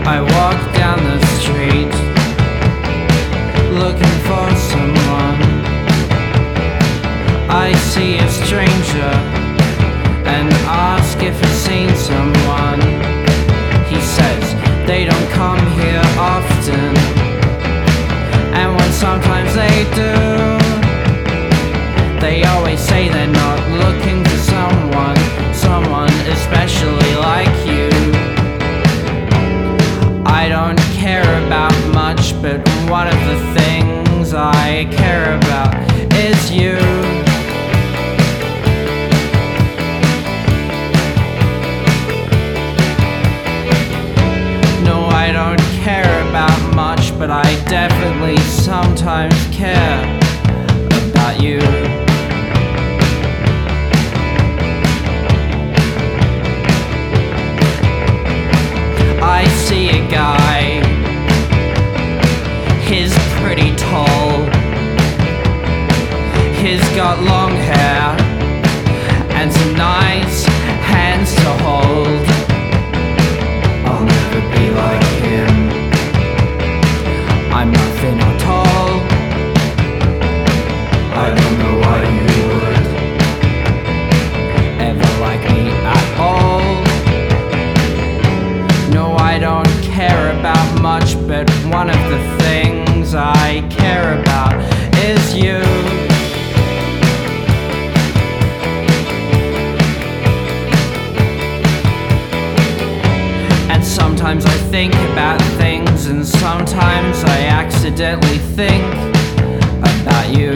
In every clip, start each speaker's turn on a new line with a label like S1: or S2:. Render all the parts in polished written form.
S1: I walk down the street looking for someone. I see a stranger and ask if he's seen someone. He says they don't come here often, and when sometimes they do, they always say they're not looking for someone especially like you. I don't care about much, but one of the things I care about is you. No, I don't care about much, but I definitely sometimes care about you. I see a guy, he's pretty tall, he's got long hair and some nice hands to hold. I'll never be like him, I'm not thin or tall. I don't know why you would ever like me at all. No, I don't care about much, but one of the things I care about is you. And sometimes I think about things, and sometimes I accidentally think about you.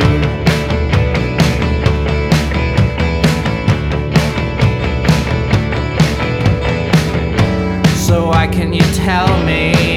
S1: So why can you tell me